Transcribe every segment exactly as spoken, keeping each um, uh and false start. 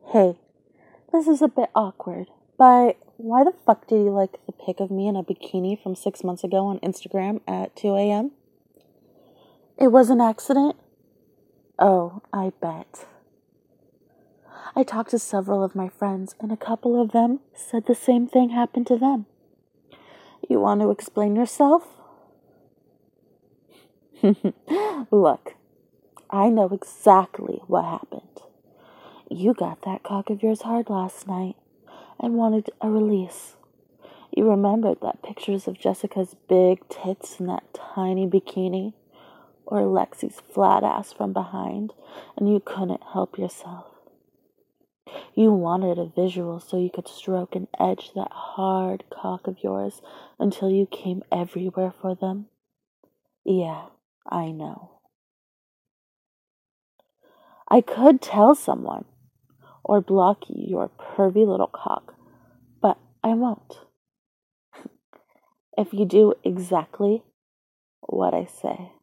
Hey, this is a bit awkward, but why the fuck did you like the pic of me in a bikini from six months ago on Instagram at two a.m.? It was an accident? Oh, I bet. I talked to several of my friends, and a couple of them said the same thing happened to them. You want to explain yourself? Look, I know exactly what happened. You got that cock of yours hard last night and wanted a release. You remembered that pictures of Jessica's big tits in that tiny bikini, or Lexi's flat ass from behind, and you couldn't help yourself. You wanted a visual so you could stroke and edge that hard cock of yours until you came everywhere for them. Yeah, I know. I could tell someone, or block you, your pervy little cock, but I won't. If you do exactly what I say.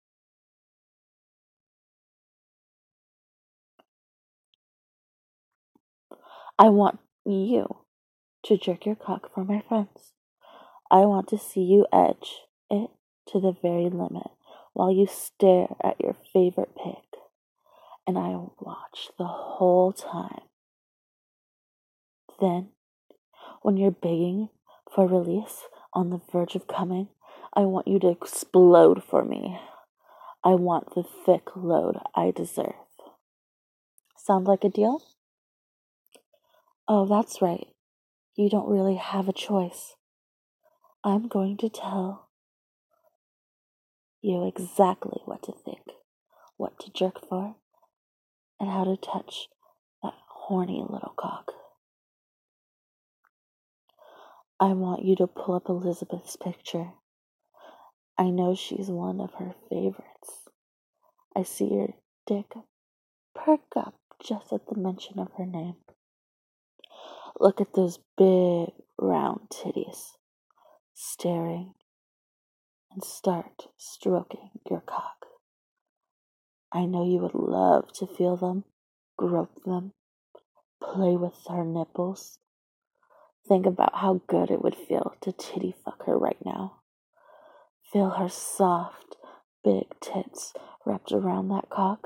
I want you to jerk your cock for my friends. I want to see you edge it to the very limit while you stare at your favorite pig. And I will watch the whole time. Then, when you're begging for release on the verge of coming, I want you to explode for me. I want the thick load I deserve. Sound like a deal? Oh, that's right. You don't really have a choice. I'm going to tell you exactly what to think, what to jerk for, and how to touch that horny little cock. I want you to pull up Elizabeth's picture. I know she's one of her favorites. I see your dick perk up just at the mention of her name. Look at those big, round titties, staring, and start stroking your cock. I know you would love to feel them, grope them, play with her nipples. Think about how good it would feel to titty fuck her right now. Feel her soft, big tits wrapped around that cock.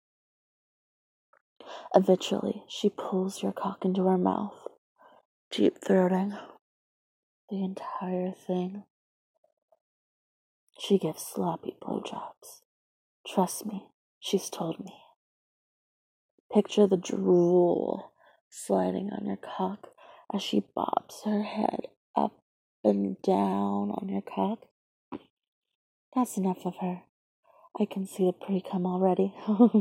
Eventually, she pulls your cock into her mouth, deep throating the entire thing. She gives sloppy blowjobs. Trust me, she's told me. Picture the drool sliding on your cock as she bobs her head up and down on your cock. That's enough of her. I can see the pre-cum already.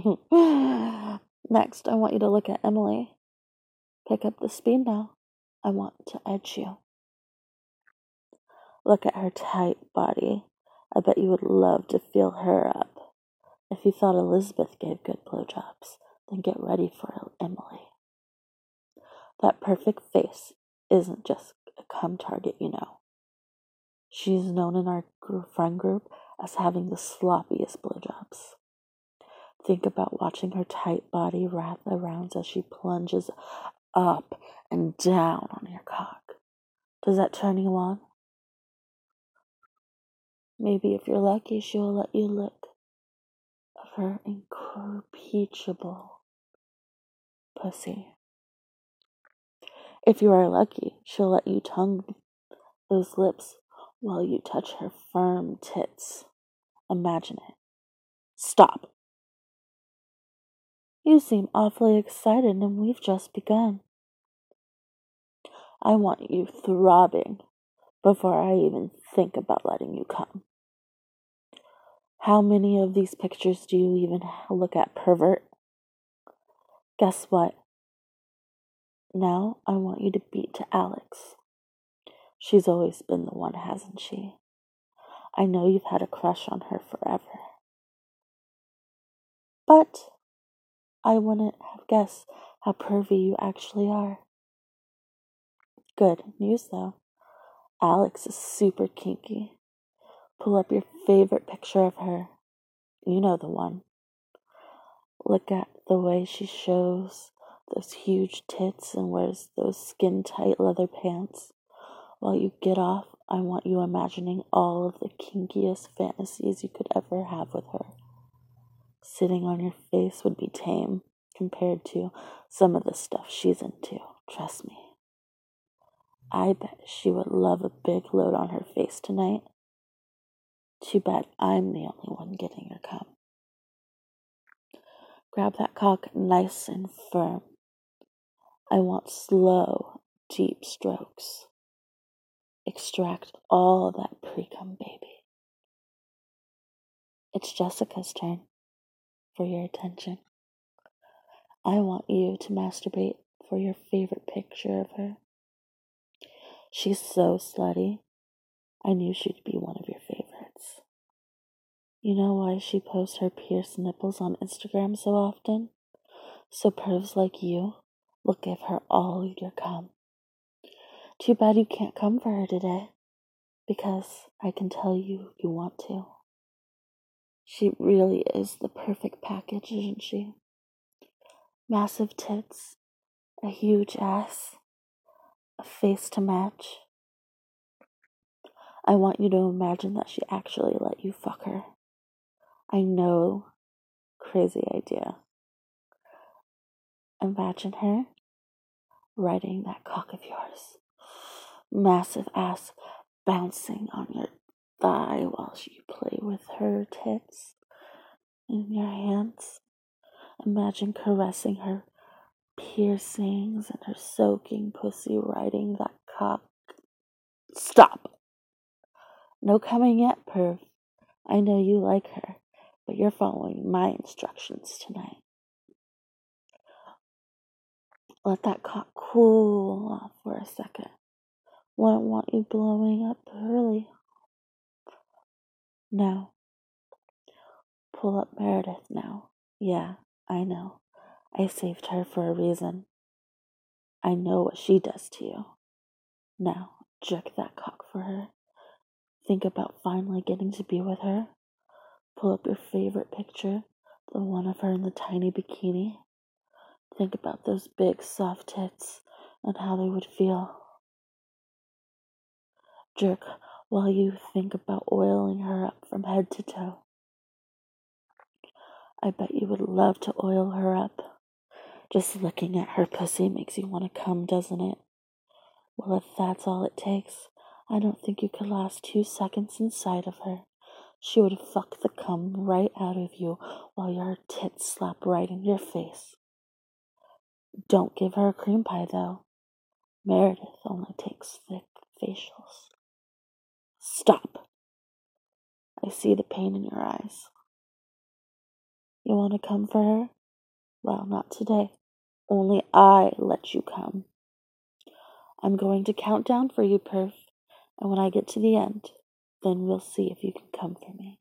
Next, I want you to look at Emily. Pick up the speed now. I want to edge you. Look at her tight body. I bet you would love to feel her up. If you thought Elizabeth gave good blowjobs, then get ready for Emily. That perfect face isn't just a cum target, you know. She's known in our friend group as having the sloppiest blowjobs. Think about watching her tight body wrap around as she plunges up and down on your cock. Does that turn you on? Maybe if you're lucky, she'll let you lick of her impeachable pussy. If you are lucky, she'll let you tongue those lips while you touch her firm tits. Imagine it. Stop. You seem awfully excited and we've just begun. I want you throbbing before I even think about letting you come. How many of these pictures do you even look at, pervert? Guess what? Now I want you to beat to Alex. She's always been the one, hasn't she? I know you've had a crush on her forever. But I wouldn't have guessed how pervy you actually are. Good news though. Alex is super kinky. Pull up your favorite picture of her. You know the one. Look at the way she shows those huge tits and wears those skin-tight leather pants. While you get off, I want you imagining all of the kinkiest fantasies you could ever have with her. Sitting on your face would be tame compared to some of the stuff she's into, trust me. I bet she would love a big load on her face tonight. Too bad I'm the only one getting her cum. Grab that cock nice and firm. I want slow, deep strokes. Extract all that pre-cum, baby. It's Jessica's turn for your attention. I want you to masturbate for your favorite picture of her. She's so slutty. I knew she'd be one of your favorites. You know why she posts her pierced nipples on Instagram so often? So pervs like you will give her all your cum. Too bad you can't come for her today, because I can tell you you want to. She really is the perfect package, isn't she? Massive tits, a huge ass, a face to match. I want you to imagine that she actually let you fuck her. I know, crazy idea. Imagine her riding that cock of yours. Massive ass bouncing on your thigh while you play with her tits in your hands. Imagine caressing her piercings and her soaking pussy riding that cock. Stop! No coming yet, perv. I know you like her, but you're following my instructions tonight. Let that cock cool off for a second. Won't want you blowing up early. Now, pull up Meredith now. Yeah, I know. I saved her for a reason. I know what she does to you. Now, jerk that cock for her. Think about finally getting to be with her. Pull up your favorite picture, the one of her in the tiny bikini. Think about those big soft tits and how they would feel. Jerk while you think about oiling her up from head to toe. I bet you would love to oil her up. Just looking at her pussy makes you want to come, doesn't it? Well, if that's all it takes, I don't think you could last two seconds inside of her. She would fuck the cum right out of you while your tits slap right in your face. Don't give her a cream pie, though. Meredith only takes thick facials. Stop. I see the pain in your eyes. You want to come for her? Well, not today. Only I let you come. I'm going to count down for you, perf, and when I get to the end, then we'll see if you can come for me.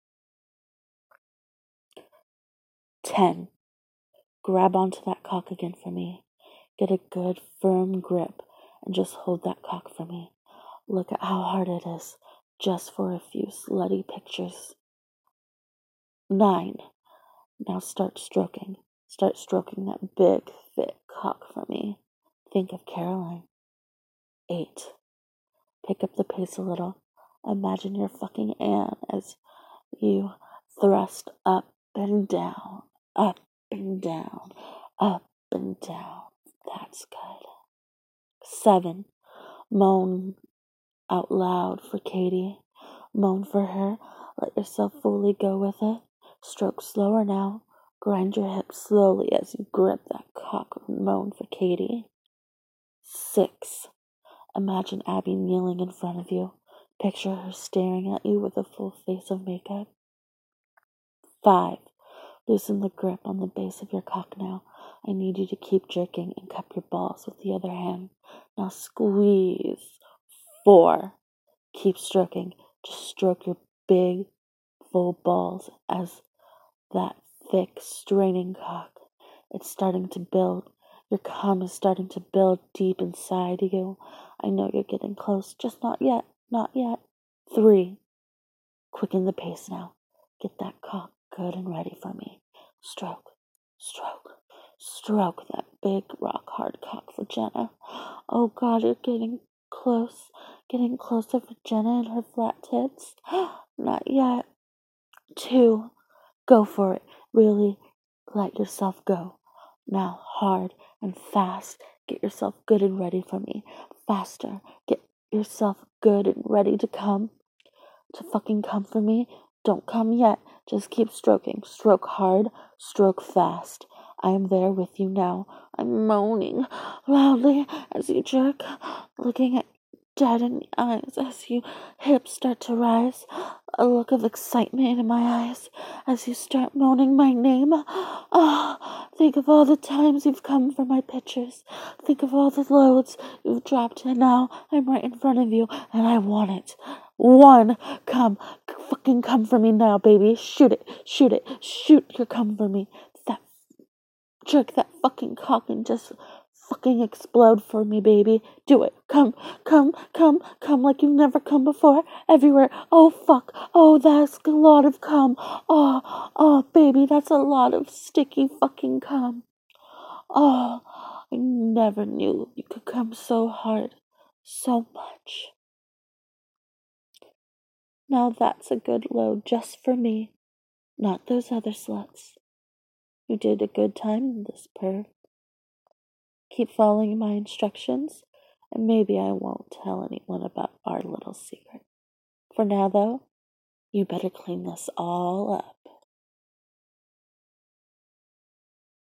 Ten. Grab onto that cock again for me. Get a good, firm grip, and just hold that cock for me. Look at how hard it is, just for a few slutty pictures. Nine. Now start stroking. Start stroking that big, thick cock for me. Think of Caroline. Eight. Pick up the pace a little. Imagine you're fucking Anne as you thrust up and down, up and down, up and down. That's good. Seven. Moan out loud for Katie. Moan for her. Let yourself fully go with it. Stroke slower now. Grind your hips slowly as you grip that cock and moan for Katie. Six. Imagine Abby kneeling in front of you. Picture her staring at you with a full face of makeup. Five. Loosen the grip on the base of your cock now. I need you to keep jerking and cup your balls with the other hand. Now squeeze. Four. Keep stroking. Just stroke your big, full balls as that thick, straining cock. It's starting to build. Your cum is starting to build deep inside you. I know you're getting close. Just not yet. Not yet. Three. Quicken the pace now. Get that cock good and ready for me. Stroke. Stroke. Stroke that big rock hard cock for Jenna. Oh God, you're getting close. Getting closer for Jenna and her flat tits. Not yet. Two. Go for it. Really let yourself go. Now, hard and fast. Get yourself good and ready for me. Faster. Get yourself good and ready to come. To fucking come for me. Don't come yet. Just keep stroking. Stroke hard. Stroke fast. I am there with you now. I'm moaning loudly as you jerk, looking at dead in the eyes as your hips start to rise, a look of excitement in my eyes as you start moaning my name. Ah, oh, think of all the times you've come for my pictures. Think of all the loads you've dropped, and now I'm right in front of you, and I want it. One, come, fucking come for me now, baby. Shoot it, shoot it, shoot your come for me. That jerk that fucking cock and just fucking explode for me, baby. Do it. Come, come, come, come like you've never come before. Everywhere. Oh, fuck. Oh, that's a lot of cum. Oh, oh, baby, that's a lot of sticky fucking cum. Oh, I never knew you could come so hard. So much. Now that's a good load just for me. Not those other sluts. You did a good time in this perv. Keep following my instructions, and maybe I won't tell anyone about our little secret. For now, though, you better clean this all up.